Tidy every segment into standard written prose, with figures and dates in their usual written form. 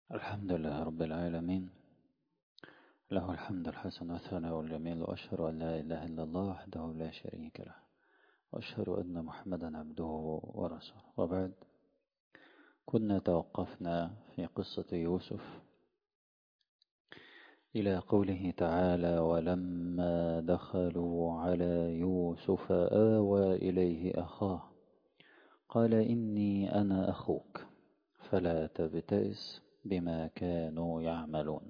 الحمد لله رب العالمين، له الحمد الحسن والثناء الجميل، وأشهد أن لا إله إلا الله وحده لا شريك له، وأشهد أن محمدا عبده ورسوله. وبعد، كنا توقفنا في قصة يوسف إلى قوله تعالى: ولما دخلوا على يوسف آوى إليه أخاه قال إني أنا أخوك فلا تبتئس بما كانوا يعملون.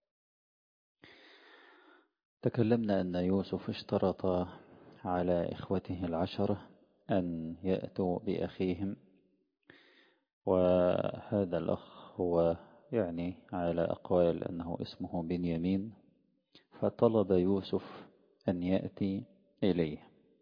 تكلمنا أن يوسف اشترط على إخوته العشرة أن يأتوا بأخيهم، وهذا الأخ هو على أقوال أنه اسمه بنيامين، فطلب يوسف أن يأتي إليه.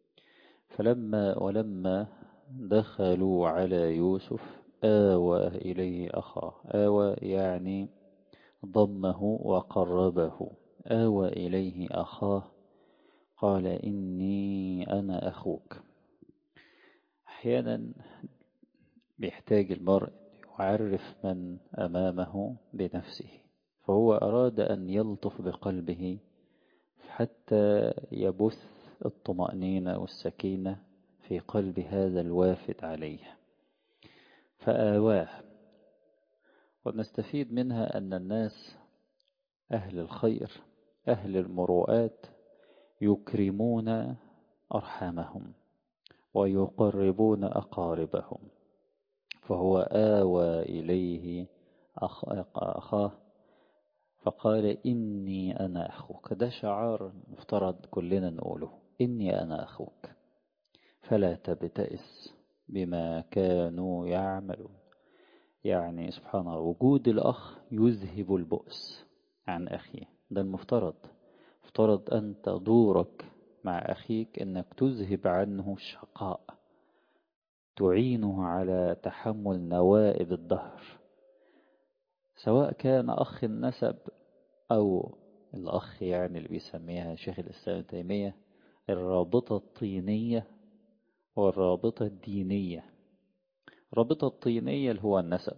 ولما دخلوا على يوسف آوى إليه أخاه. آوى يعني ضمه وقربه. آوى إليه أخاه قال إني أنا أخوك. أحيانا بيحتاج المرء يعرف من أمامه بنفسه، فهو أراد أن يلطف بقلبه حتى يبث الطمأنينة والسكينة في قلب هذا الوافد عليه فآواه. ونستفيد منها أن الناس أهل الخير أهل المروءات يكرمون أرحامهم ويقربون أقاربهم، فهو آوى إليه أخاه فقال إني أنا أخوك. ده شعار مفترض كلنا نقوله: إني أنا أخوك فلا تبتئس بما كانوا يعملون. يعني سبحان الله، وجود الأخ يذهب البؤس عن أخيه. ده المفترض أنت دورك مع أخيك أنك تذهب عنه الشقاء، تعينه على تحمل نوائب الدهر، سواء كان أخ النسب أو الأخ اللي بيسميها شيخ الإسلام ابن تيمية الرابطة الطينية والرابطة الدينية. الرابطة الطينية اللي هو النسب،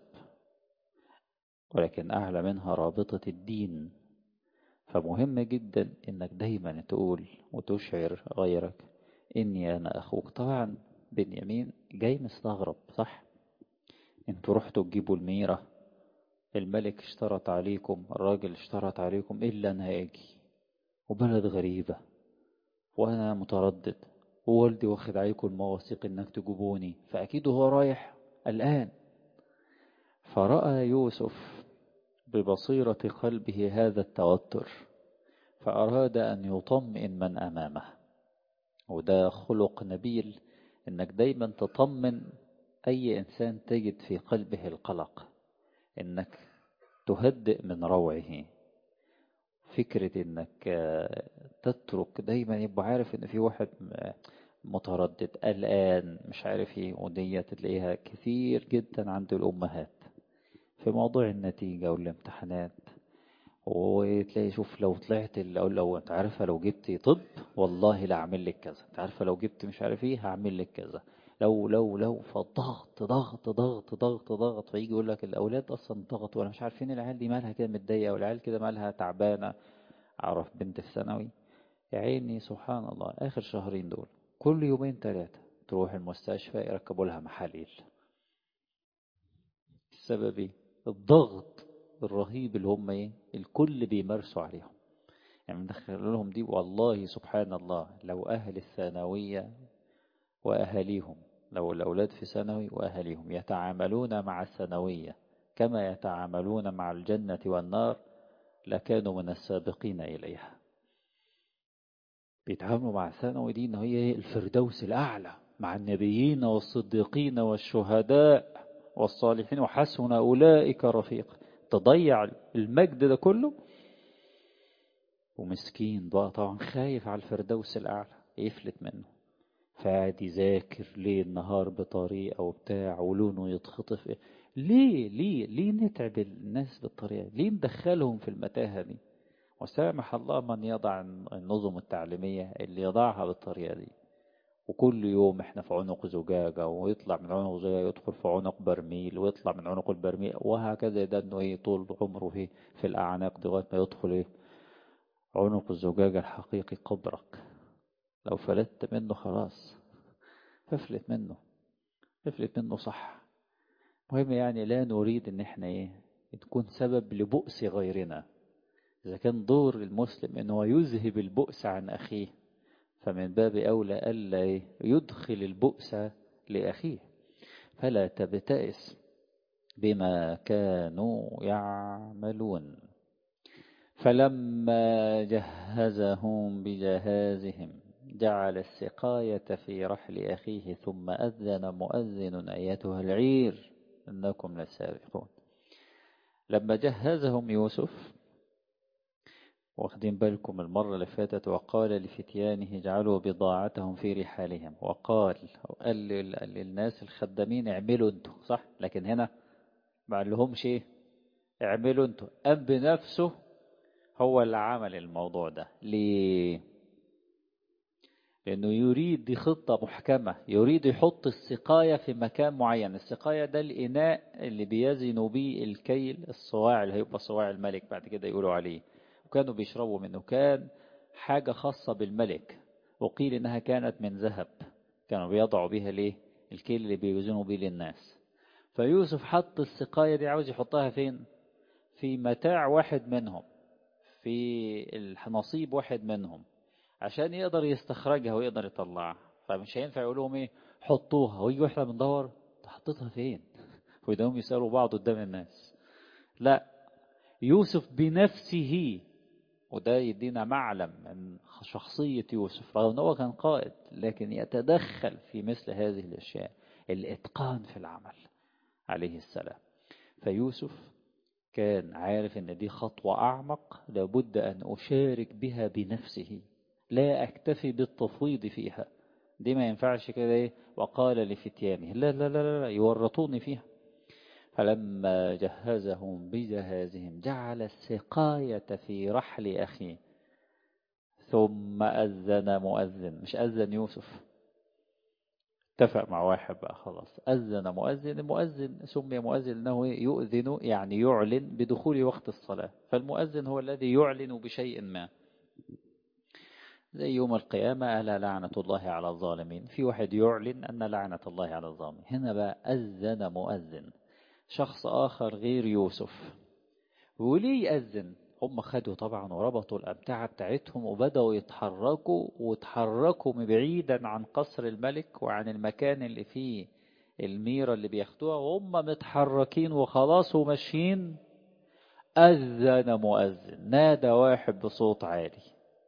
ولكن أعلى منها رابطة الدين. فمهم جدا إنك دايما تقول وتشعر غيرك إني أنا أخوك. طبعا بنيامين جاي مستغرب، صح؟ انتوا رحتوا تجيبوا الميرة، الملك اشترط عليكم، الراجل اشترط عليكم إلا أنا أجي، وبلد غريبة وأنا متردد، ووالدي واخد عليكم المواثيق إنك تجيبوني، فأكيد هو رايح الآن. فرأى يوسف ببصيرة قلبه هذا التوتر، فأراد أن يطمئن من أمامه. وده خلق نبيل، إنك دايما تطمن أي إنسان تجد في قلبه القلق، إنك تهدئ من روعه. فكرة إنك تترك دايما، يبقى عارف إن في واحد متردد قلقان مش عارف ايه. ودي تلاقيها كثير جدا عند الأمهات في موضوع النتيجة والامتحانات. وتلاقي شوف لو طلعت لو انت عارفة لو جبتي طب والله لا اعمل لك كذا، انت عارفة لو جبت مش عارف ايه هعمل لك كذا، لو فالضغط ضغط ضغط ضغط ضغط. فيجي يقول لك الاولاد اصلا ضغط، ولا مش عارفين العيال دي مالها كده متضايقه، والعيال كده مالها تعبانه. اعرف بنت في ثانوي يا عيني سبحان الله، اخر شهرين دول كل يومين ثلاثه تروح المستشفى يركبوا لها محاليل. السبب ايه؟ الضغط الرهيب اللي هم الكل بيمارسوا عليهم. يعني ندخل لهم دي. والله سبحان الله، لو أهل الثانوية وأهاليهم، لو الأولاد في ثانوي وأهاليهم يتعاملون مع الثانوية كما يتعاملون مع الجنة والنار لكانوا من السابقين إليها. بيتعاملوا مع الثانوي دي إن هي الفردوس الأعلى مع النبيين والصديقين والشهداء والصالحين وحسن أولئك رفيق. تضيع المجد ده كله، ومسكين بقى طبعا خايف على الفردوس الأعلى يفلت منه، فقاعد يذاكر ليل نهار بطريقة وبتاع ولونه يتخطف. ليه نتعب الناس بالطريقة؟ ليه ندخلهم في المتاهة دي؟ وسامح الله من يضع النظم التعليمية اللي يضعها بالطريقة دي. وكل يوم احنا في عنق زجاجة، ويطلع من عنق زجاجة يدخل في عنق برميل، ويطلع من عنق البرميل، وهكذا. ده انه ايه طول عمره في الأعناق دي لغاية ما يدخل ايه عنق الزجاجة الحقيقي قبرك. لو فلتت منه خلاص، افلت منه، افلت منه صح. مهم يعني لا نريد ان احنا ايه تكون سبب لبؤس غيرنا. إذا كان دور المسلم انه يذهب البؤس عن أخيه، فمن باب أولى ألا يدخل البؤس لأخيه. فلا تبتئس بما كانوا يعملون. فلما جهزهم بجهازهم جعل السقاية في رحل أخيه ثم أذن مؤذن أيتها العير إنكم لسارقون. لما جهزهم يوسف، واخدين بالكم المرة اللي فاتت، وقال لفتيانه اجعلوا بضاعتهم في رحالهم، وقال للناس الخدامين اعملوا انتوا صح، لكن هنا ما قال لهمش ايه اعملوا انتوا، أم بنفسه هو اللي عمل الموضوع ده. ليه؟ لأنه يريد، دي خطة محكمة، يريد يحط السقاية في مكان معين. السقاية ده الإناء اللي بيزنوا بيه الكيل، الصواع اللي هيبقى صواع الملك بعد كده يقولوا عليه، وكانوا بيشربوا منه. كان حاجة خاصة بالملك، وقيل إنها كانت من ذهب، كانوا بيضعوا بيها ليه الكيل اللي بيوزنوا بيه للناس. فيوسف حط السقاية دي، عاوز يحطها فين؟ في متاع واحد منهم، في النصيب واحد منهم، عشان يقدر يستخرجها ويقدر يطلعها. فمش هينفع يقول لهم ايه حطوها، ويجي واحنا بندور انت حطيتها فين، ويدوم يسألوا بعض قدام الناس. لا، يوسف بنفسه. وده يدينا معلم من شخصية يوسف، رغم أنه كان قائد لكن يتدخل في مثل هذه الأشياء، الإتقان في العمل عليه السلام. فيوسف كان عارف ان دي خطوة أعمق لابد أن أشارك بها بنفسه، لا أكتفي بالتفويض فيها. دي ما ينفعش كده ايه وقال لفتيانه لا لا لا لا يورطوني فيها. فلما جهزهم بجهازهم جعل السقاية في رحل أخيه ثم أذن مؤذن. مش أذن يوسف، اتفق مع واحد بقى خلاص، أذن مؤذن. المؤذن سمي مؤذن أنه يؤذن يعني يعلن بدخول وقت الصلاة. فالمؤذن هو الذي يعلن بشيء ما، زي يوم القيامة ألا لعنة الله على الظالمين، في واحد يعلن أن لعنة الله على الظالمين. هنا بقى أذن مؤذن، شخص آخر غير يوسف. وليه يأذن؟ هم خدوا طبعا وربطوا الأمتعة بتاعتهم وبدأوا يتحركوا، وتحركوا بعيدا عن قصر الملك وعن المكان اللي فيه الميرة اللي بياخدوها، وهم متحركين وخلاص وماشيين. أذن مؤذن، نادى واحد بصوت عالي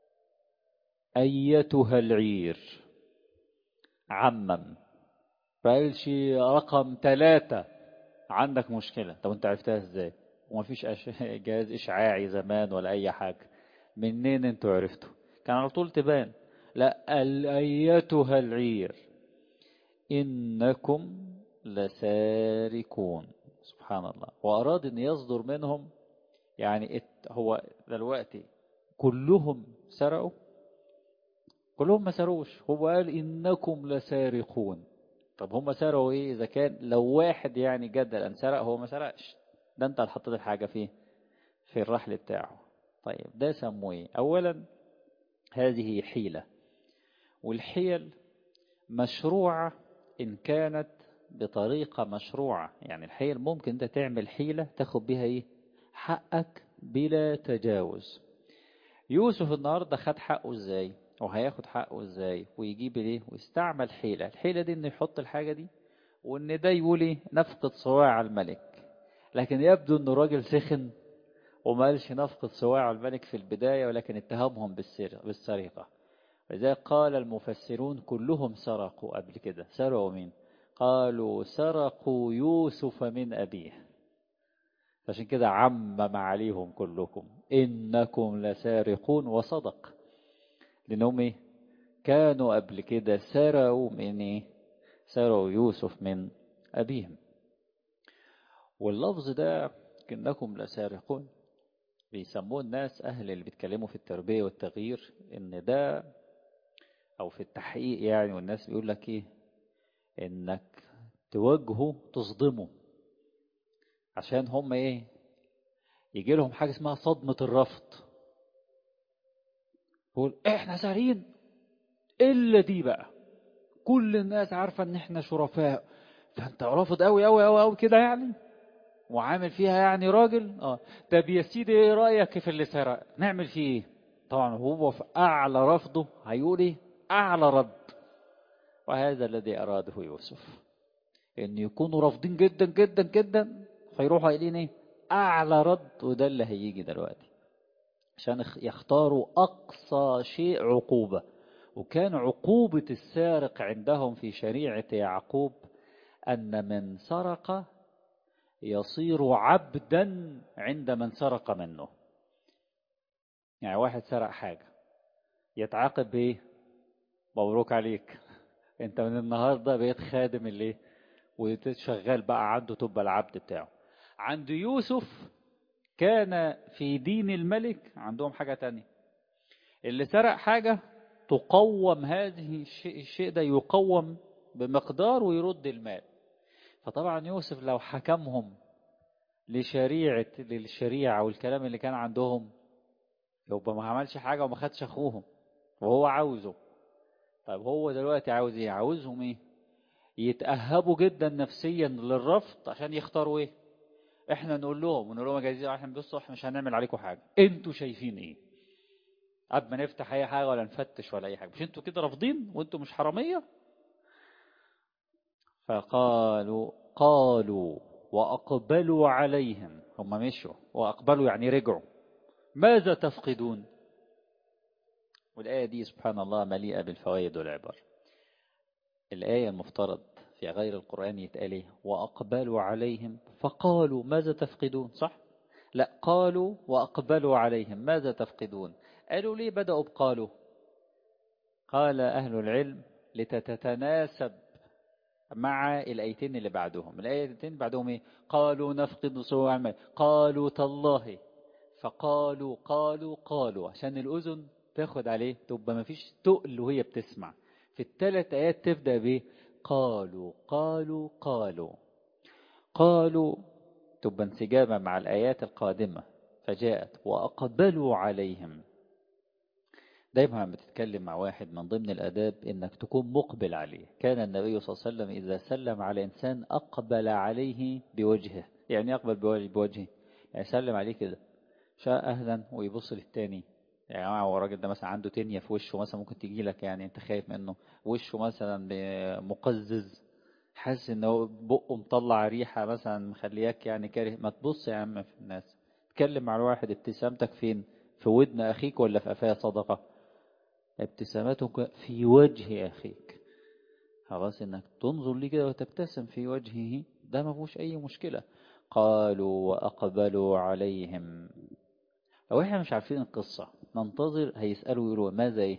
أيتها العير. عمم، فقالش رقم 3 عندك مشكلة. طب انت عرفتها ازاي؟ ومفيش جهاز إشعاعي زمان ولا أي حاجة، منين انتوا عرفتوا؟ كان على طول تبان. لا، أيتها العير إنكم لسارقون. سبحان الله. وأراد أن يصدر منهم يعني هو دلوقتي كلهم سرقوا؟ كلهم ما سرقوش، هو قال إنكم لسارقون. طب هم سرقوا إيه؟ إذا كان لو واحد يعني جدل أن سرق، هو ما سرقش، ده أنت اللي حطيت الحاجة فيه في الرحل بتاعه. طيب ده سموه إيه؟ أولا هذه حيلة، والحيل مشروعة إن كانت بطريقة مشروعة. يعني الحيل ممكن أنت تعمل حيلة تاخد بها إيه؟ حقك بلا تجاوز. يوسف النهاردة خد حقه إزاي؟ وهياخد حقه إزاي؟ ويجيب ليه؟ ويستعمل حيلة. الحيلة دي إنه يحط الحاجة دي، وإن ده يقول إيه؟ نفقد صواع الملك. لكن يبدو إنه راجل سخن وما قالش نفقد صواع الملك في البداية، ولكن اتهمهم بالسرقة. لذلك قال المفسرون كلهم سرقوا قبل كده. سرقوا مين؟ قالوا سرقوا يوسف من أبيه. عشان كده عمم عليهم كلكم إنكم لسارقون، وصدق. لأنهم إيه؟ كانوا قبل كده سرقوا من إيه؟ سرقوا يوسف من أبيهم. واللفظ ده إنكم لسارقون بيسموه الناس أهل اللي بيتكلموا في التربية والتغيير إن ده او في التحقيق يعني، والناس بيقول لك ايه، انك تواجهه تصدمه، عشان هم ايه، يجي لهم حاجة اسمها صدمة الرفض. يقول احنا سارين الا دي بقى، كل الناس عارفة ان احنا شرفاء، فانت رافض قوي قوي قوي قوي كده يعني، وعامل فيها يعني راجل. طب يا سيدي ايه رأيك في اللي سرق، نعمل فيه ايه؟ طبعا هو في اعلى رفضه هيقول ايه، اعلى رد. وهذا الذي اراده يوسف، ان يكونوا رافضين جدا جدا جدا، فيروحوا قايلين ايه، اعلى رد. وده اللي هيجي دلوقتي، عشان يختاروا اقصى شيء عقوبة. وكان عقوبة السارق عندهم في شريعة يعقوب ان من سرق يصير عبدا عند من سرق منه. يعني واحد سرق حاجة يتعاقب بايه، مبروك عليك، انت من النهاردة بقيت خادم اللي وتشغل بقى عنده، تبقى العبد بتاعه. عند يوسف كان في دين الملك عندهم حاجة تانية، اللي سرق حاجة تقوم، هذه الشيء ده يقوم بمقدار ويرد المال. فطبعا يوسف لو حكمهم للشريعة والكلام اللي كان عندهم، يبقى ما عملش حاجة وما خدش أخوهم وهو عاوزه. طيب هو دلوقتي عاوز ايه، عاوزهم ايه، يتأهبوا جدا نفسيا للرفض عشان يختاروا ايه. احنا نقول لهم يا جايزين، احنا بصوا احنا مش هنعمل عليكم حاجة، انتوا شايفين ايه، قبل ما نفتح اي حاجة ولا نفتش ولا اي حاجة، مش انتوا كده رافضين وانتوا مش حرامية. قالوا وأقبلوا عليهم، هم مشوا وأقبلوا يعني رجعوا، ماذا تفقدون. والآية دي سبحان الله مليئة بالفوائد والعبر. الآية المفترض في غير القرآن يتقال ايه، وأقبلوا عليهم فقالوا ماذا تفقدون، صح؟ لا، قالوا وأقبلوا عليهم ماذا تفقدون. قالوا ليه بدأوا بقالوا؟ قال أهل العلم لتتناسب مع الآيتين اللي بعدهم. الآيتين بعدهم ايه، قالوا نفقد صواع الماء، قالوا تالله، فقالوا قالوا عشان الأذن تاخد عليه، تبقى ما فيش تقل وهي بتسمع. في الثلاث آيات تبدأ بيه قالوا، تبقى انسجامة مع الآيات القادمة. فجاءت وأقبلوا عليهم. دايما لما بتتكلم مع واحد من ضمن الآداب إنك تكون مقبل عليه. كان النبي صلى الله عليه وسلم إذا سلم على إنسان أقبل عليه بوجهه. يعني أقبل بوجهه، يعني سلم عليه كده، شاء أهلا ويبص للتاني. يعني هو الراجل ده مثلا عنده تنية في وشه مثلا، ممكن تجي لك يعني انت خايف منه، وشه مثلا مقزز، حاسس ان هو بقه مطلع ريحة مثلا مخلياك يعني كاره، ما تبص يا عم في الناس. اتكلم مع الواحد، ابتسامتك فين، في ودن أخيك ولا في قفاه صدقة؟ ابتسامتك في وجه أخيك. خلاص انك تنظر لي كده وتبتسم في وجهه، ده ما فيهوش أي مشكلة. قالوا وأقبلوا عليهم. لو احنا مش عارفين القصة ننتظر، هيسألوا يقولوا ماذا ايه،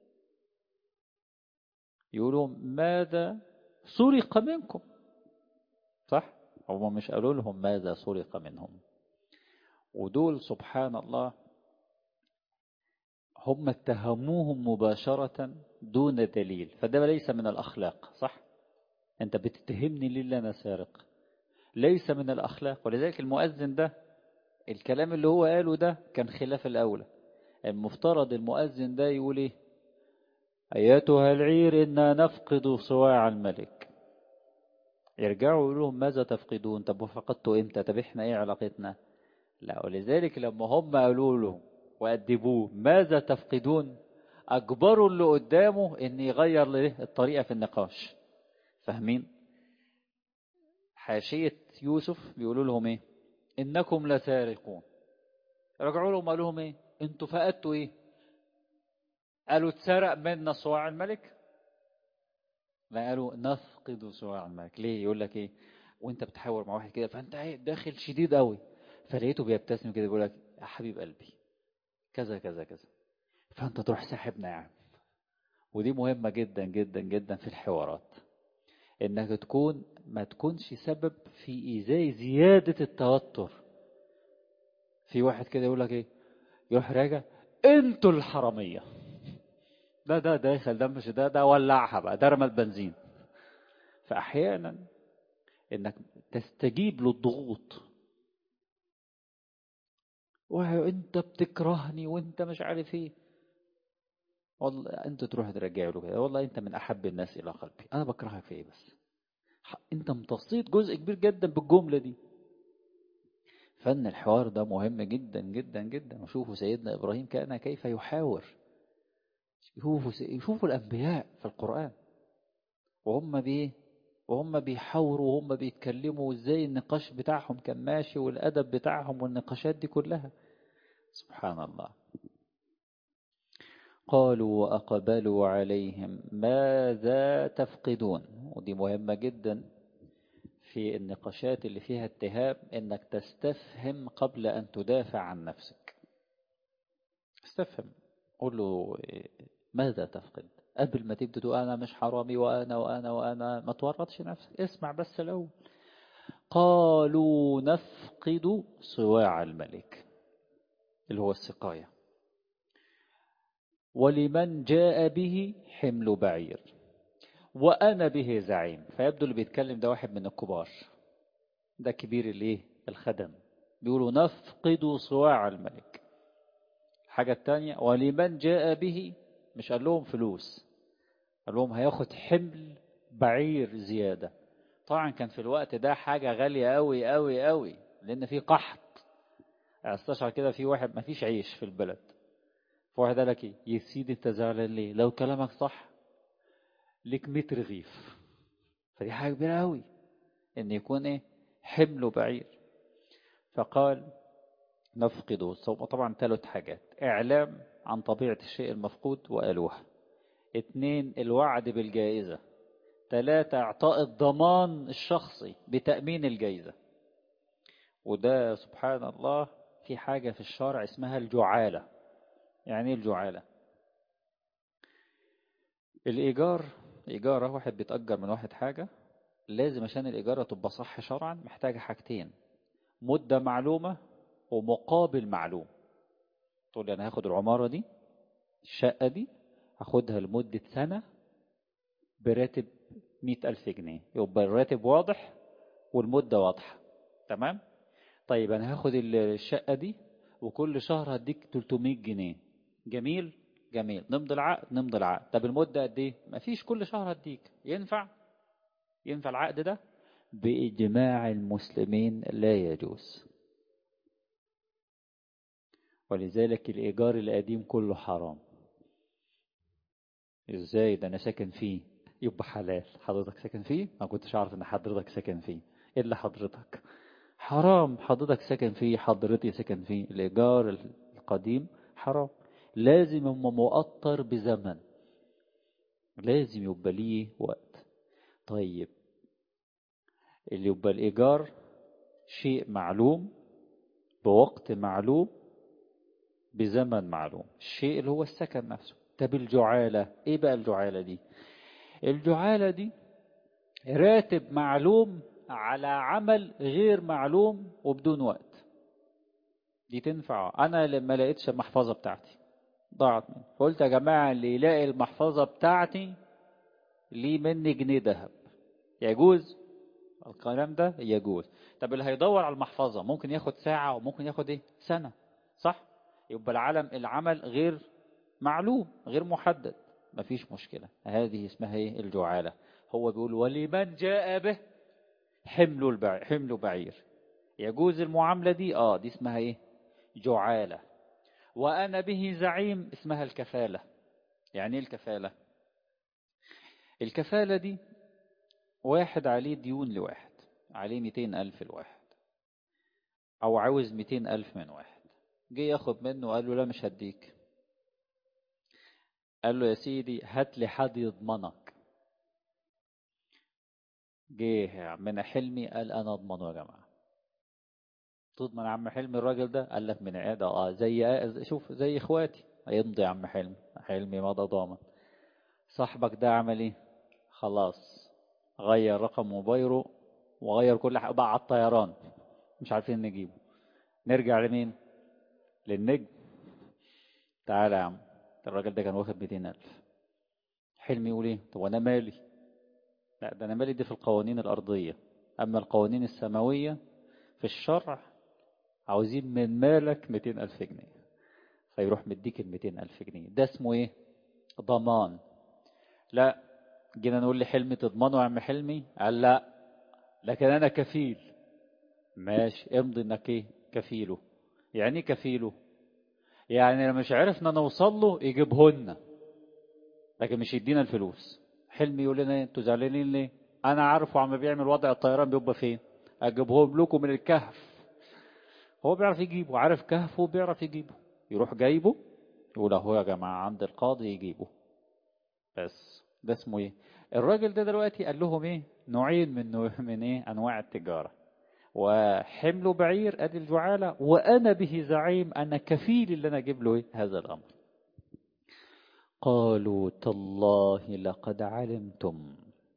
يقولوا ماذا سرق منكم، صح؟ هم مش قالوا لهم ماذا سرق منهم. ودول سبحان الله هم اتهموهم مباشرة دون دليل، فده ليس من الأخلاق، صح؟ انت بتتهمني ليه اللي انا سارق، ليس من الأخلاق. ولذلك المؤذن ده الكلام اللي هو قاله ده كان خلاف الأولى. المفترض المؤذن ده يقول ايه، أيتها العير إنا نفقد صواع الملك. يرجعوا يقولوا لهم ماذا تفقدون، طب وفقدتوا امتى، طب احنا ايه علاقتنا. لا، ولذلك لما هم قالوا له وأدبوه ماذا تفقدون، أجبروا اللي قدامه إن يغير له الطريقة في النقاش. فاهمين؟ حاشية يوسف بيقولوا لهم ايه، إنكم لسارقون. رجعوا لهم قالوا لهم ايه، انتوا فقدتوا ايه. قالوا اتسرق منا صواع الملك. لا، قالوا نفقد صواع الملك. ليه؟ يقول لك ايه، وانت بتحاور مع واحد كده فانت داخل شديد قوي، فلقيته بيبتسم كده بيقول لك يا حبيب قلبي كذا كذا كذا، فانت تروح ساحبنا يعني. ودي مهمة جدا جدا جدا في الحوارات، انك تكون ما تكونش سبب في ايذاء زيادة التوتر. في واحد كده يقول لك ايه، يروح راجع انتوا الحرامية، ده داخل، ده مش ده ولعها بقى، ده رمى البنزين. فأحيانا إنك تستجيب للضغوط، وانت بتكرهني وانت مش عارف ايه، والله انت تروح ترجع له كده، والله انت من احب الناس الى قلبي، انا بكرهك في ايه بس؟ انت امتصيت جزء كبير جدا بالجملة دي. فن الحوار ده مهم جدا جدا جدا. وشوفوا سيدنا ابراهيم كان كيف يحاور. شوفوا الانبياء في القرآن وهم وهم بيحاوروا وهم بيتكلموا، وازاي النقاش بتاعهم كان ماشي، والادب بتاعهم والنقاشات دي كلها. سبحان الله. قالوا وأقبلوا عليهم ماذا تفقدون. ودي مهمة جدا في النقاشات اللي فيها اتهام، انك تستفهم قبل ان تدافع عن نفسك. استفهم، قول له ماذا تفقد قبل ما تبدأ تقول انا مش حرامي وانا ما تورطش نفسك، اسمع بس الاول. قالوا نفقد صواع الملك اللي هو السقاية، ولمن جاء به حمل بعير وأنا به زعيم. فيبدو اللي بيتكلم ده واحد من الكبار، ده كبير الايه الخدم. بيقولوا نفقد صواع الملك. الحاجة التانية ولمن جاء به، مش قال لهم فلوس، قال لهم هياخد حمل بعير زيادة. طبعا كان في الوقت ده حاجة غالية قوي قوي قوي، لأن في قحط. استشعر كده في واحد ما فيش عيش في البلد، فواحد قال لك ايه يا سيدي انت زعلان ليه؟ لو كلامك صح ليك 100 رغيف. فدي حاجة كبيرة قوي ان يكون ايه حمل بعير. فقال نفقده. طبعا 3 حاجات: إعلام عن طبيعة الشيء المفقود وقالوها. 2 الوعد بالجائزة. 3 إعطاء الضمان الشخصي بتأمين الجائزة. وده سبحان الله في حاجة في الشرع اسمها الجعالة. يعني ايه الجعالة؟ الإيجار، إيجارة واحد بيتأجر من واحد حاجة، لازم عشان الإيجارة تبقى صح شرعا محتاجة حاجتين: مدة معلومة ومقابل معلوم. تقول لي أنا هاخد العمارة دي، الشقة دي هاخدها لمدة سنة براتب 100,000 جنيه، يبقى الراتب واضح والمدة واضحة. تمام. طيب أنا هاخد الشقة دي وكل شهر هديك 300 جنيه. جميل جميل، نمضي العقد نمضي العقد. طب المدة قد ايه؟ مفيش، كل شهر هديك. ينفع؟ ينفع العقد ده؟ بإجماع المسلمين لا يجوز. ولذلك الإيجار القديم كله حرام. ازاي ده انا ساكن فيه؟ يبقى حلال. حضرتك ساكن فيه؟ ما كنتش عارف ان حضرتك ساكن فيه. الا حضرتك حرام. حضرتك ساكن فيه، حضرتي ساكن فيه. الايجار القديم حرام. لازم يبقى مؤطر بزمن، لازم يبقى ليه وقت. طيب اللي يبقى الايجار شيء معلوم بوقت معلوم بزمن معلوم، الشيء اللي هو السكن نفسه. طب الجعالة ايه بقى الجعالة دي؟ الجعالة دي راتب معلوم على عمل غير معلوم وبدون وقت. دي تنفع؟ انا لما لقيتش المحفظة بتاعتي ضاعت مني، فقلت يا جماعة اللي يلاقي المحفظة بتاعتي ليه مني جنيه ذهب. يجوز الكلام ده؟ يجوز. طب اللي هيدور على المحفظة ممكن ياخد ساعة وممكن ياخد ايه سنة، صح؟ يبقى العمل غير معلوم غير محدد، مفيش مشكلة. هذه اسمها ايه الجعالة. هو بيقول ولمن جاء به حمل بعير. يجوز المعاملة دي؟ دي اسمها ايه جعالة. وأنا به زعيم اسمها الكفالة. يعني ايه الكفالة؟ الكفالة دي واحد عليه ديون لواحد، عليه 200,000 لواحد، أو عاوز 200,000 من واحد. جه ياخد منه وقال له لا مش هديك. قال له يا سيدي هات لي حد يضمنك. جه عمنا حلمي قال أنا أضمنه يا جماعة. تضمن يا عم حلمي الراجل ده؟ قال لك من عيادة شوف زي اخواتي. يمضي يا عم حلمي مضى ضامن. صاحبك ده عمل ايه؟ خلاص غير رقم موبايله وغير كل حاجة، بقى على الطيران مش عارفين نجيبه. نرجع لمين؟ للنجم. تعالى يا عم، الراجل ده كان واخد 200,000. حلمي يقول ايه؟ طب انا مالي؟ لا، ده انا مالي دي في القوانين الارضية، اما القوانين السماوية في الشرع عاوزين من مالك 200,000 جنيه. فيروح مديك ال 200,000 جنيه. ده اسمه ايه؟ ضمان. لا، جينا نقول لحلمي تضمنه يا عم حلمي، قال لا، لكن انا كفيل. ماشي، امضي انك ايه؟ كفيله. يعني ايه كفيله؟ يعني لو مش عرفنا نوصل له يجيبهن، لكن مش يدينا الفلوس. حلمي يقول لنا انتوا زعلانين ليه؟ انا عارفه عم بيعمل وضع الطيران بيبقى فين، اجيبهم لكم من الكهف. هو بيعرف يجيبه، عارف كهفه بيعرف يجيبه، يروح جايبه، يقول اهو يا جماعه عند القاضي يجيبه. بس ده اسمه ايه؟ الراجل ده دلوقتي قال لهم ايه؟ نوعين من ايه؟ انواع التجاره. وحمله بعير ادي الجعاله، وانا به زعيم، انا كفيل اللي انا اجيب له ايه؟ هذا الامر. قالوا تالله لقد علمتم.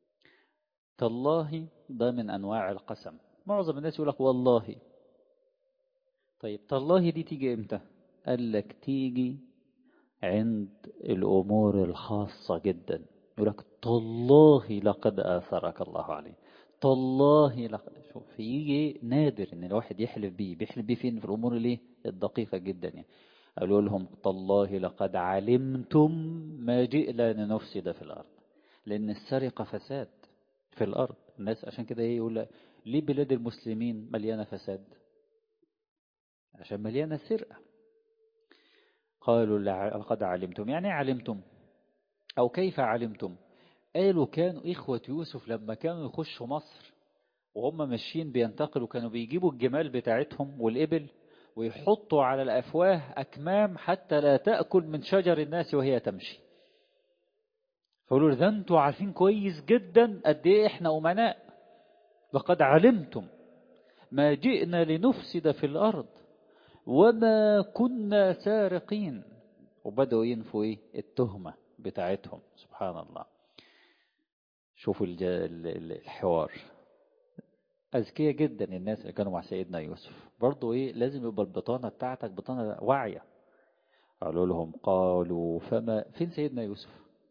تالله ده من انواع القسم. معظم الناس يقول لك والله. طيب تالله دي تيجي امتى؟ قال لك تيجي عند الأمور الخاصة جدا. يقول لك تالله لقد آثرك الله عليه. تالله لقد، شوف يجي نادر ان الواحد يحلف بيه. بيحلف بيه فين؟ في الأمور الايه؟ الدقيقة جدا يعني. قالوا لهم تالله لقد علمتم ما جئنا لنفسد في الأرض. لأن السرقة فساد في الأرض. الناس عشان كده يقول ليه بلاد المسلمين مليانة فساد؟ عشان مليانة سرقة. قالوا لقد علمتم. يعني علمتم أو كيف علمتم؟ قالوا كانوا إخوة يوسف لما كانوا يخشوا مصر وهم ماشيين بينتقلوا، كانوا بيجيبوا الجمال بتاعتهم والإبل ويحطوا على الأفواه أكمام حتى لا تأكل من شجر الناس وهي تمشي. فقالوا ده انتوا عارفين كويس جدا قد ايه احنا أمناء. لقد علمتم ما جئنا لنفسد في الأرض وما كنا سارقين. وبدأوا ينفوا ايه؟ التهمة بتاعتهم. سبحان الله. شوفوا الحوار. أذكياء جدا الناس اللي كانوا مع سيدنا يوسف. برضو ايه؟ لازم يبقى البطانة بتاعتك بطانة واعية. قالوا لهم قالوا فما فين سيدنا يوسف؟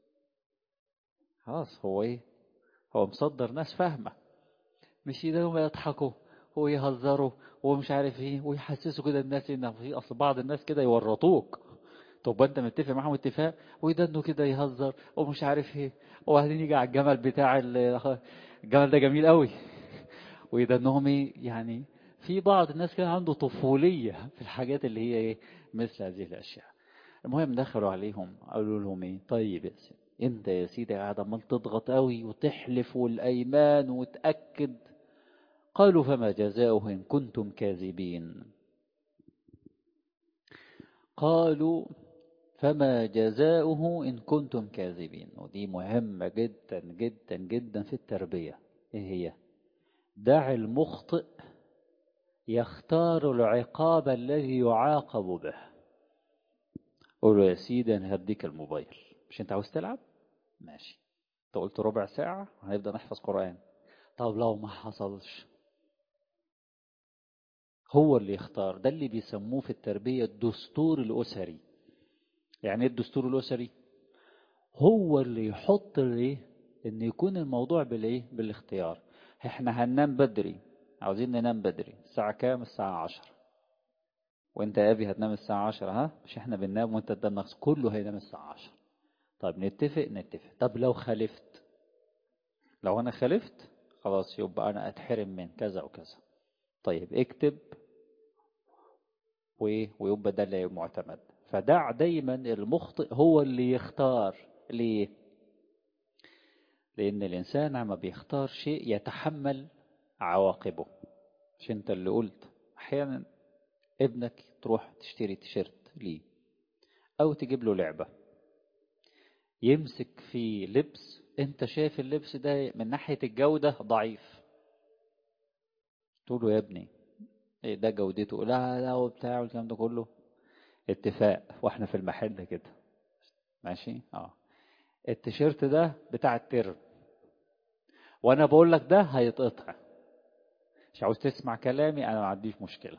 خلاص هو ايه؟ هو مصدر ناس فاهمة. مش يدهم يضحكوا ويهزروا ومش عارف ايه ويحسسوا كده الناس ان في اصل بعض الناس كده يورطوك. طب انت متفق معاهم اتفاق ويدنوا كده يهزر ومش عارف ايه، وبعدين يجي على الجمل بتاع الجمل ده جميل قوي ويدنهم ايه يعني. في بعض الناس كده عنده طفولية في الحاجات اللي هي ايه؟ مثل هذه الاشياء. المهم دخلوا عليهم قالوا لهم ايه؟ طيب يا سيدي انت يا سيدي قاعد عمال تضغط قوي وتحلف والايمان وتأكد. قالوا فما جزاؤه إن كنتم كاذبين. قالوا فما جزاؤه إن كنتم كاذبين. ودي مهمة جدا جدا جدا في التربية. إيه هي؟ دع المخطئ يختار العقاب الذي يعاقب به. قول له يا سيدي أنا هديك الموبايل، مش أنت عاوز تلعب؟ ماشي. أنت قلت ربع ساعة هنبدأ نحفظ قرآن. طب لو ما حصلش؟ هو اللي يختار. ده اللي بيسموه في التربية الدستور الأسري. يعني ايه الدستور الأسري؟ هو اللي يحط الايه؟ ان يكون الموضوع بالايه؟ بالاختيار. احنا هننام بدري، عاوزين ننام بدري. الساعة كام؟ الساعة 10. وانت يا ابي هتنام الساعة 10. ها مش احنا بننام وانت تنام نفسك، كله هينام الساعة 10. طب نتفق. طب لو خالفت؟ لو انا خالفت خلاص يبقى انا اتحرم من كذا وكذا. طيب اكتب ويبقى ده اللي معتمد. فدع دايما المخطئ هو اللي يختار. ليه؟ لأن الإنسان عما بيختار شيء يتحمل عواقبه. مش أنت اللي قلت أحيانا ابنك تروح تشتري تيشيرت ليه أو تجيب له لعبة، يمسك في لبس أنت شايف اللبس ده من ناحية الجودة ضعيف، تقول له يا ابني إيه ده جودته؟ لا لا وبتاع والكلام ده كله. اتفاق واحنا في المحل كده ماشي. التيشيرت ده بتاع الترم وانا بقول لك ده هيتقطع، مش عاوز تسمع كلامي انا ما عنديش مشكلة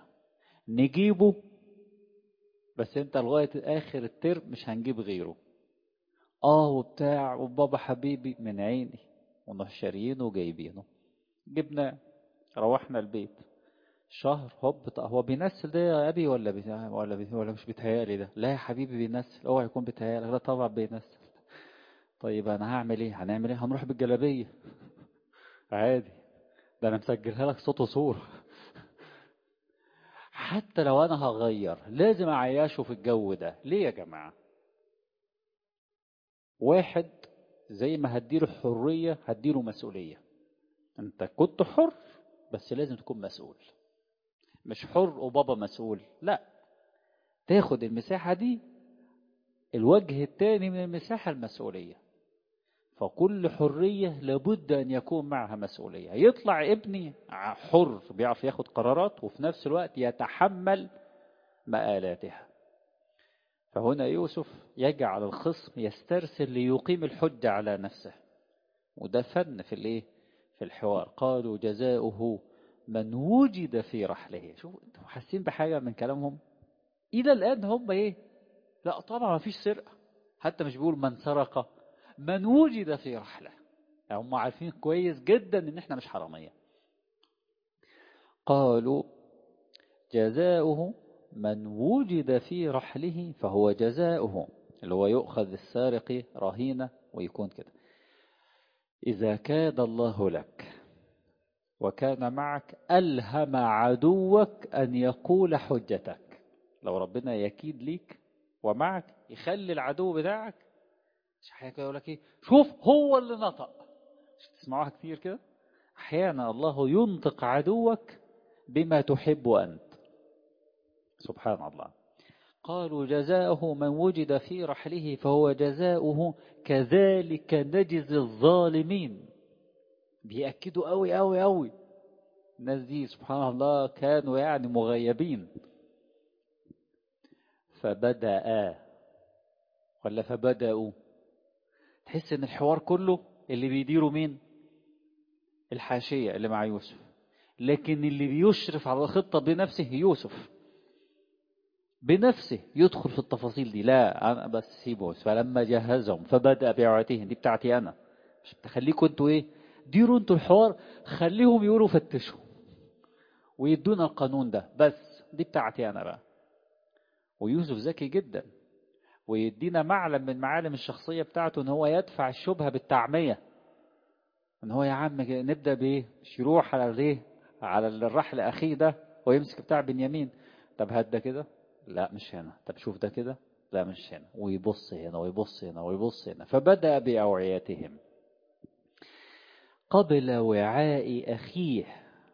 نجيبه، بس انت لغاية اخر الترم مش هنجيب غيره. وبتاع وبابا حبيبي من عيني، ونشرينه وجايبينه. جبنا روحنا البيت شهر هوب، هو بينسل ده يا ابي ولا مش بيتهيألي ده؟ لا يا حبيبي بينسل، اوعى يكون بيتهيألك. لا طبعا بينسل. طيب انا هعمل ايه؟ هنعمل ايه؟ هنروح بالجلابيه عادي، ده انا مسجلها لك صوت وصوره. حتى لو انا هغير لازم اعيشه في الجو ده. ليه يا جماعه؟ واحد زي ما هديله حريه هديله مسؤوليه. انت كنت حر بس لازم تكون مسؤول. مش حر وبابا مسؤول، لا، تاخد المساحه دي. الوجه الثاني من المساحه المسؤوليه. فكل حرية لابد أن يكون معها مسؤولية. يطلع ابني حر بيعرف ياخد قرارات وفي نفس الوقت يتحمل مآلاتها. فهنا يوسف يجعل الخصم يسترسل ليقيم الحجة على نفسه. وده فن في الايه؟ في الحوار. قالوا جزاؤه من وجد في رحله. شوفوا انتوا حاسين بحاجة من كلامهم؟ إلى الآن هم ايه؟ لا طبعا ما فيش سرقة. حتى مش بيقول من سرق، من وجد في رحله. يعني هم عارفين كويس جدا ان احنا مش حرامية. قالوا جزاؤه من وجد في رحله فهو جزاؤه، اللي هو يؤخذ السارق رهينة ويكون كده. إذا كاد الله لك وكان معك ألهم عدوك أن يقول حجتك. لو ربنا يكيد ليك ومعك يخلي العدو بتاعك مش حاجة يقول لك ايه، شوف هو اللي نطق. مش تسمعوها كتير كده؟ أحيانا الله ينطق عدوك بما تحب أنت. سبحان الله. قالوا جزاؤه من وجد في رحله فهو جزاؤه كذلك نجزي الظالمين. بيأكدوا قوي قوي قوي. الناس دي سبحان الله كانوا يعني مغيبين. فبدأ ولا فبدأوا؟ تحس ان الحوار كله اللي بيديروا مين؟ الحاشية اللي مع يوسف. لكن اللي بيشرف على الخطة بنفسه يوسف. بنفسه يدخل في التفاصيل دي. لا أنا بس سيبه. فلما جهزهم فبدأ بأوعيتهم. دي بتاعتي أنا. مش بتخليكم انتوا ايه؟ ديروا انتوا الحوار. خليهم يقولوا فتشوا ويدونا القانون ده، بس دي بتاعتي أنا بقى. ويوسف ذكي جدا ويدينا معلم من معالم الشخصية بتاعته ان هو يدفع الشبهة بالتعمية. ان هو يا عم نبدأ بايه؟ مش يروح على الايه؟ على الرحل اخيه ده ويمسك بتاع بنيامين. طب هات ده كده، لا مش هنا. طب شوف ده كده، لا مش هنا. ويبص هنا ويبص هنا ويبص هنا. فبدأ بأوعيتهم قبل وعاء أخيه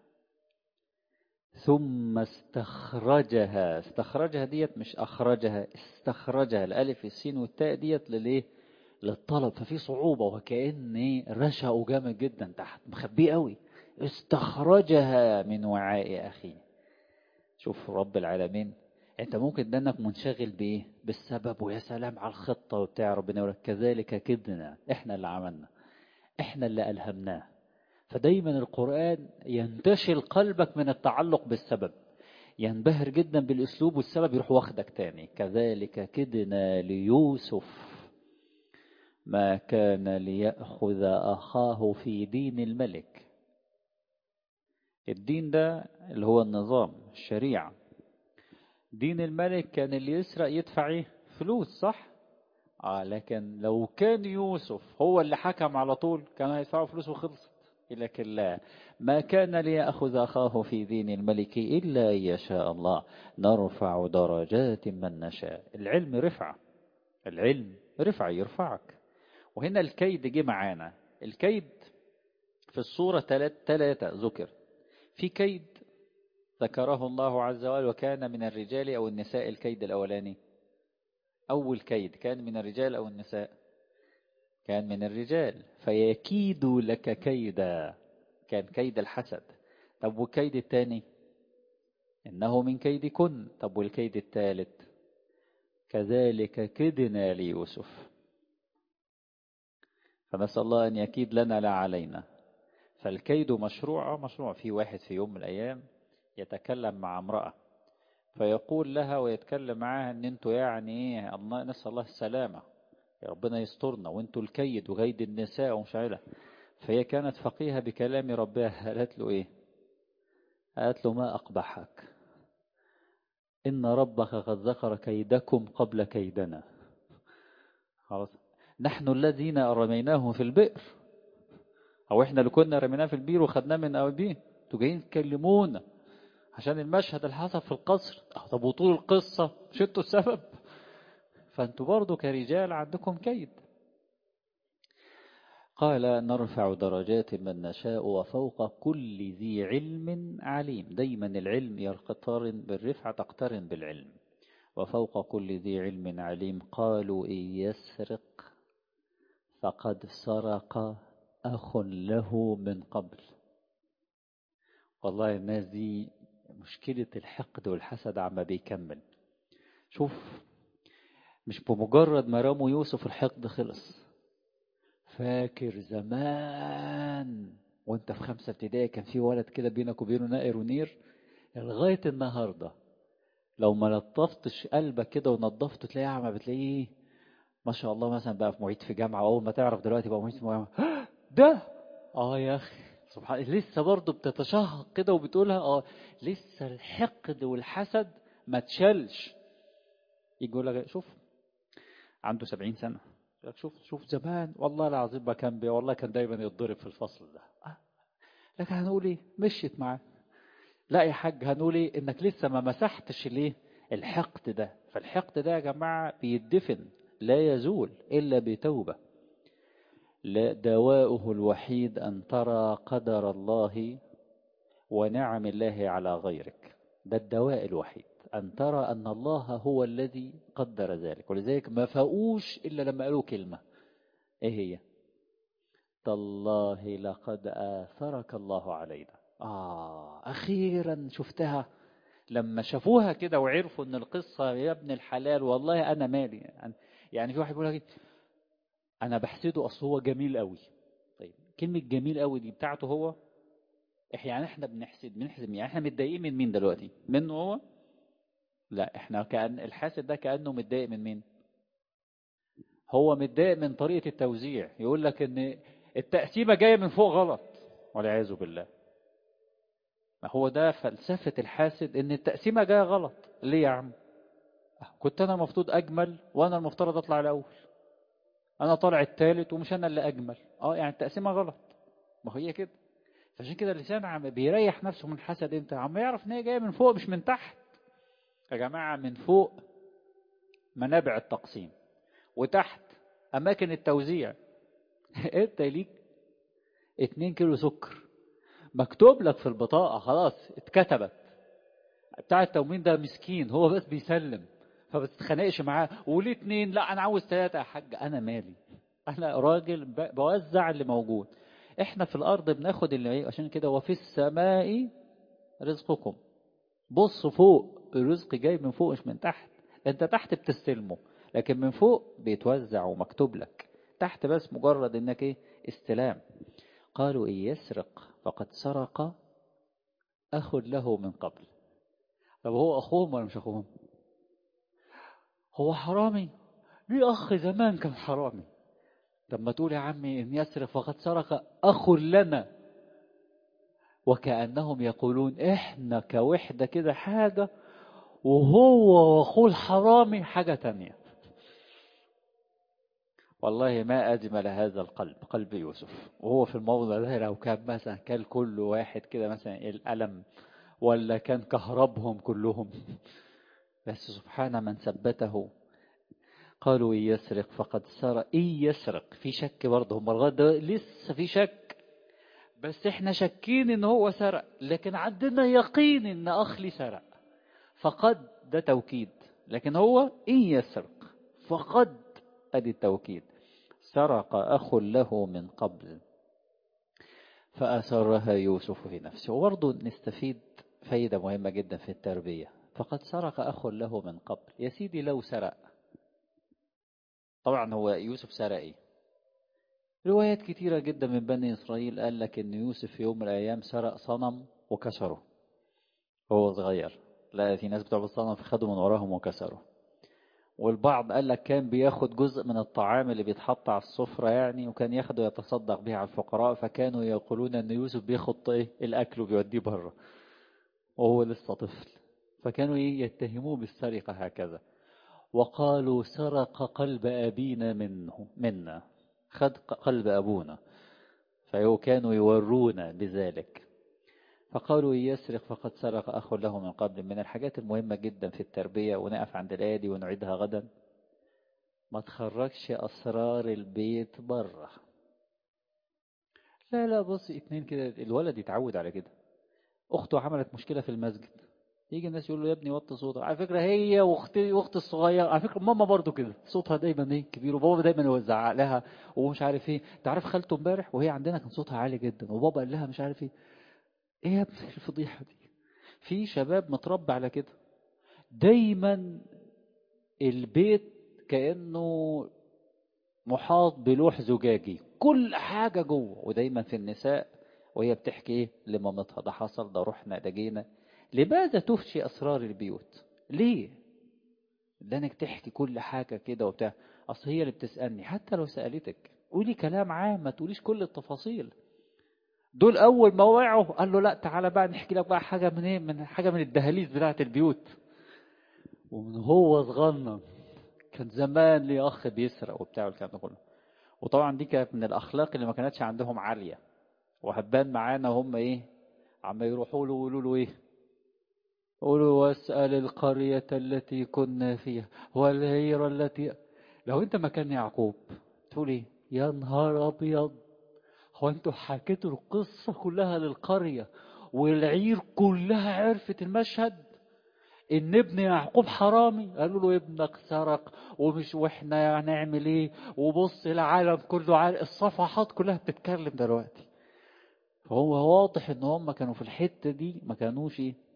ثم استخرجها. استخرجها ديت مش أخرجها، استخرجها. الألف السين والتاء ديت للإيه؟ للطلب. ففي صعوبة وكأن رشقه جامد جدا تحت مخبيه قوي. استخرجها من وعاء أخيه. شوف رب العالمين. انت ممكن دانك منشغل بايه؟ بالسبب، ويا سلام على الخطة وبتاع. ربنا يقول لك كذلك كدنا، احنا اللي عملنا، احنا اللي ألهمناه. فدايما القرآن ينتشل قلبك من التعلق بالسبب. ينبهر جدا بالاسلوب والسبب يروح واخدك تاني. كذلك كدنا ليوسف ما كان ليأخذ أخاه في دين الملك. الدين ده اللي هو النظام الشريعة. دين الملك كان اللي يسرق يدفع ايه؟ فلوس، صح؟ لكن لو كان يوسف هو اللي حكم على طول كان هيدفعوا فلوس وخلصت. لكن لا، ما كان ليأخذ أخاه في دين الملك إلا أن يشاء الله نرفع درجات من نشاء. العلم رفعة. العلم رفعة يرفعك. وهنا الكيد جه معانا. الكيد في الصورة ثلاثة ذكر. في كيد ذكره الله عز وجل وكان من الرجال أو النساء. الكيد الأولاني أول كيد كان من الرجال أو النساء؟ كان من الرجال. فيكيد لك كيدا، كان كيد الحسد. طب والكيد الثاني؟ إنه من كيدكن. طب والكيد الثالث؟ كذلك كدنا ليوسف. فنسأل الله أن يكيد لنا لا علينا. فالكيد مشروع. مشروع. في واحد في يوم من الأيام يتكلم مع امرأة فيقول لها ويتكلم معها ان انتوا يعني ايه، الله نسأل الله السلامة، يا ربنا يسترنا وانتوا الكيد وغيد النساء ومش عارف. فهي كانت فقيهة بكلام ربها، قالت له ايه؟ قالت له ما أقبحك، إن ربك قد ذكر كيدكم قبل كيدنا. خلاص، نحن الذين رميناه في البئر، أو إحنا اللي كنا رميناه في البئر وخدناه من أبيه، انتوا جايين تكلمونا عشان المشهد اللي حصل في القصر. طب وطول القصة مش انتوا السبب؟ فانتوا برضو كرجال عندكم كيد. قال نرفع درجات من نشاء وفوق كل ذي علم عليم. دايما العلم يقترن بالرفعة، تقترن بالعلم. وفوق كل ذي علم عليم. قالوا إن يسرق فقد سرق أخ له من قبل. والله الناس دي مشكلة الحقد والحسد عما بيكمل. شوف، مش بمجرد ما رموا يوسف الحقد خلص. فاكر زمان وانت في 5 ابتدائي كان في ولد كده بينك وبينه نائر ونير؟ لغاية النهاردة لو ما لطفتش قلبك كده ونظفته تلاقيه عم بتلاقيه ما شاء الله مثلا بقى في معيد في جامعة. أول ما تعرف دلوقتي بقى معيد في جامعة ده. يا أخي سبحان الله، لسه برضه بتتشهق كده وبتقولها. لسه الحقد والحسد ما تشلش. يجي يقول لك شوف عنده 70 سنة، شوف زمان والله العظيم ما كان والله كان دايما يتضرب في الفصل ده. لكن هنقول ايه؟ مشيت معاه. لا يا حاج، هنقول ايه؟ انك لسه ما مسحتش ليه الحقد ده. فالحقد ده يا جماعة بيدفن، لا يزول إلا بتوبة. لا، دواؤه الوحيد أن ترى قدر الله ونعم الله على غيرك. ده الدواء الوحيد، أن ترى أن الله هو الذي قدر ذلك. ولذلك ما فاقوش إلا لما قالوا كلمة، إيه هي؟ تالله لقد آثرك الله علينا. أخيرا شفتها. لما شافوها كده وعرفوا أن القصة يا ابن الحلال والله أنا مالي. يعني في واحد بيقول لك أنا بحسده أصل هو جميل قوي. طيب كلمة جميل قوي دي بتاعته هو؟ يعني احنا بنحسد يعني احنا متضايقين من مين دلوقتي؟ منه هو؟ لا، احنا كأن الحاسد ده كأنه متضايق من مين؟ هو متضايق من طريقة التوزيع. يقول لك ان التقسيمة جاية من فوق غلط، والعياذ بالله. ما هو ده فلسفة الحاسد، ان التقسيمة جاية غلط. ليه يا عم؟ كنت انا المفروض اجمل وانا المفترض اطلع الاول، انا طالع الثالث ومش انا اللي اجمل. يعني التقسيمة غلط. ما هي كده. فعشان كده اللسان عم بيريح نفسه من الحسد امتى؟ عم يعرف ان هي جايه من فوق مش من تحت. يا جماعه من فوق منابع التقسيم، وتحت اماكن التوزيع. انت ليك 2 كيلو سكر مكتوب لك في البطاقه، خلاص اتكتبت. بتاع التومين ده مسكين، هو بس بيسلم، فبتتخانقش معاه. وليه 2؟ لا انا عاوز 3 يا حاج. انا مالي، انا راجل بوزع اللي موجود. احنا في الارض بناخد اللي عشان كده وفي السماء رزقكم. بص فوق، الرزق جاي من فوق مش من تحت. انت تحت بتستلمه، لكن من فوق بيتوزع ومكتوب لك. تحت بس مجرد انك ايه؟ استلام. قالوا ان يسرق فقد سرق اخ له من قبل. طب هو اخوهم ولا مش اخوهم؟ هو حرامي؟ ليه اخ زمان كان حرامي؟ طب ما تقول يا عمي ان يسرق فقد سرق اخ لنا. وكأنهم يقولون احنا كوحدة كده حاجة، وهو واخوه الحرامي حاجة تانية. والله ما أجمل هذا القلب، قلب يوسف. وهو في الموضع ده لو كان مثلا كان كل واحد كده مثلا الألم، ولا كان كهربهم كلهم. بس سبحان من ثبته. قالوا إن يسرق فقد سرق. إن يسرق في شك برضه، هم لغاية ده لسه في شك. بس احنا شاكين ان هو سرق، لكن عندنا يقين ان أخلي سرق. فقد ده توكيد، لكن هو إن يسرق فقد أدي التوكيد. سرق أخ له من قبل فأسرها يوسف في نفسه. وبرضه نستفيد فايدة مهمة جدا في التربية. فقد سرق أخ له من قبل. يا سيدي لو سرق، طبعا هو يوسف سرق ايه؟ روايات كتيرة جدا من بني إسرائيل قال لك إن يوسف في يوم من الأيام سرق صنم وكسره وهو صغير. لا، في ناس بتوع الصنم فخدوا من وراهم وكسره. والبعض قال لك كان بياخد جزء من الطعام اللي بيتحط على السفرة يعني، وكان ياخده يتصدق به على الفقراء، فكانوا يقولون ان يوسف بياخد ايه الاكل وبيوديه بره وهو لسه طفل، فكانوا يتهموه بالسرقة هكذا. وقالوا سرق قلب أبينا منا، خد قلب أبونا، كانوا يورونا بذلك. فقالوا يسرق فقد سرق أخ له من قبل. من الحاجات المهمة جدا في التربية، ونقف عند الآية دي ونعيدها غدا، ما تخرجش أسرار البيت بره. لا لا، بص اتنين كده الولد يتعود على كده. أخته عملت مشكلة في المسجد، يجي الناس يقول له يا ابني وطي صوتك. على فكرة هي واختي الصغيرة، على فكرة ماما برضو كده صوتها دايما ايه كبير، وبابا دايما يوزع لها ومش عارف ايه. تعرف خالته امبارح وهي عندنا كان صوتها عالي جدا، وبابا قال لها مش عارف ايه. ايه يا ابني الفضيحة دي؟ في شباب متربى على كده دايما. البيت كأنه محاط بلوح زجاجي، كل حاجة جوه. ودايما في النساء وهي بتحكي ايه لمامتها، ده حصل، ده رحنا، ده جينا. لماذا تفشي أسرار البيوت؟ ليه؟ ده انك تحكي كل حاجة كده وبتاع. اصل هي اللي بتسألني، حتى لو سألتك قولي كلام عام، ما تقوليش كل التفاصيل. دول اول ما وقعوا قال له لا تعالى بقى نحكي لك بقى حاجة من ايه، من حاجة من الدهاليز بتاعة البيوت. ومن هو صغنن كان زمان لي اخ بيسرق وبتاع والكلام ده كله. وطبعا دي كانت من الاخلاق اللي ما كانتش عندهم عالية، وهبان معانا هم ايه عم يروحوا له ويقولوا له ايه، قولوا واسأل القرية التي كنا فيها والعير التي. لو انت مكان يعقوب تقول ايه؟ يا نهار ابيض، هو انتوا حكيتوا القصة كلها للقرية والعير كلها عرفت المشهد ان ابن يعقوب حرامي؟ قالوا له ابنك سرق ومش، واحنا هنعمل ايه، وبص العالم كله عارف، الصفحات كلها بتتكلم دلوقتي. فهو واضح ان هم كانوا في الحتة دي ما كانوش ايه